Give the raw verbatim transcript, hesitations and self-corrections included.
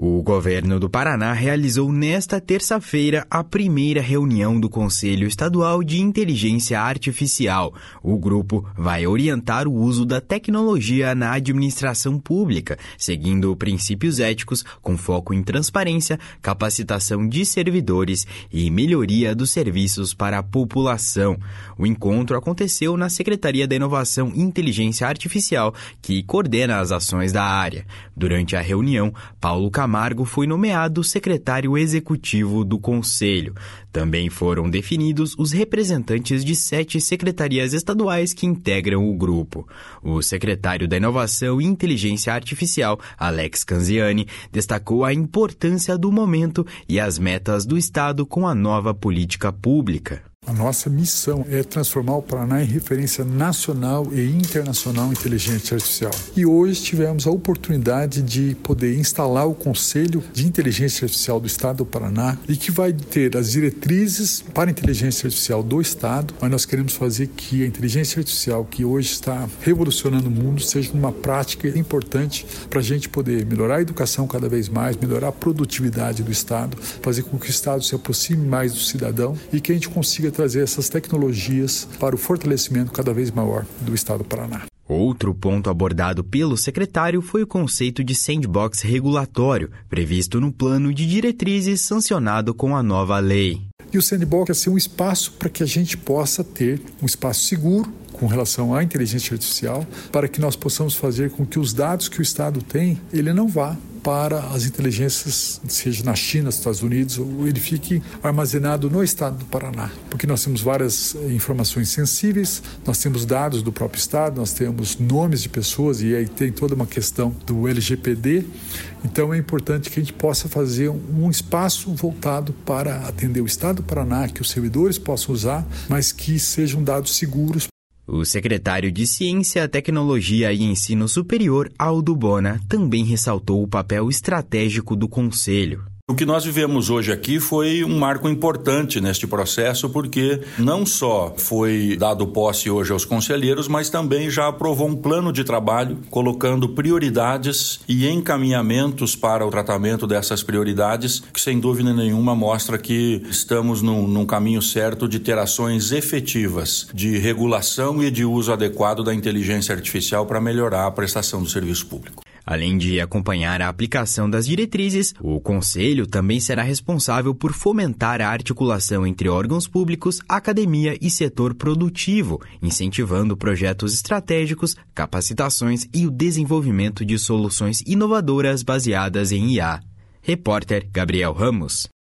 O governo do Paraná realizou nesta terça-feira a primeira reunião do Conselho Estadual de Inteligência Artificial. O grupo vai orientar o uso da tecnologia na administração pública, seguindo princípios éticos com foco em transparência, capacitação de servidores e melhoria dos serviços para a população. O encontro aconteceu na Secretaria da Inovação e Inteligência Artificial, que coordena as ações da área. Durante a reunião, Paulo Camargo foi nomeado secretário executivo do Conselho. Também foram definidos os representantes de sete secretarias estaduais que integram o grupo. O secretário da Inovação e Inteligência Artificial, Alex Canziani, destacou a importância do momento e as metas do Estado com a nova política pública. A nossa missão é transformar o Paraná em referência nacional e internacional em inteligência artificial. E hoje tivemos a oportunidade de poder instalar o Conselho de Inteligência Artificial do Estado do Paraná e que vai ter as diretrizes para a inteligência artificial do Estado, mas nós queremos fazer que a inteligência artificial, que hoje está revolucionando o mundo, seja uma prática importante para a gente poder melhorar a educação cada vez mais, melhorar a produtividade do Estado, fazer com que o Estado se aproxime mais do cidadão e que a gente consiga trazer essas tecnologias para o fortalecimento cada vez maior do Estado do Paraná. Outro ponto abordado pelo secretário foi o conceito de sandbox regulatório, previsto no plano de diretrizes sancionado com a nova lei. E o sandbox é ser um espaço para que a gente possa ter um espaço seguro com relação à inteligência artificial, para que nós possamos fazer com que os dados que o Estado tem, ele não vá para as inteligências, seja na China, nos Estados Unidos, ou ele fique armazenado no Estado do Paraná. Porque nós temos várias informações sensíveis, nós temos dados do próprio Estado, nós temos nomes de pessoas e aí tem toda uma questão do L G P D. Então é importante que a gente possa fazer um espaço voltado para atender o Estado do Paraná, que os servidores possam usar, mas que sejam dados seguros. O secretário de Ciência, Tecnologia e Ensino Superior, Aldo Bona, também ressaltou o papel estratégico do Conselho. O que nós vivemos hoje aqui foi um marco importante neste processo, porque não só foi dado posse hoje aos conselheiros, mas também já aprovou um plano de trabalho, colocando prioridades e encaminhamentos para o tratamento dessas prioridades, que sem dúvida nenhuma mostra que estamos num, num caminho certo de ter ações efetivas de regulação e de uso adequado da inteligência artificial para melhorar a prestação do serviço público. Além de acompanhar a aplicação das diretrizes, o Conselho também será responsável por fomentar a articulação entre órgãos públicos, academia e setor produtivo, incentivando projetos estratégicos, capacitações e o desenvolvimento de soluções inovadoras baseadas em I A. Repórter Gabriel Ramos.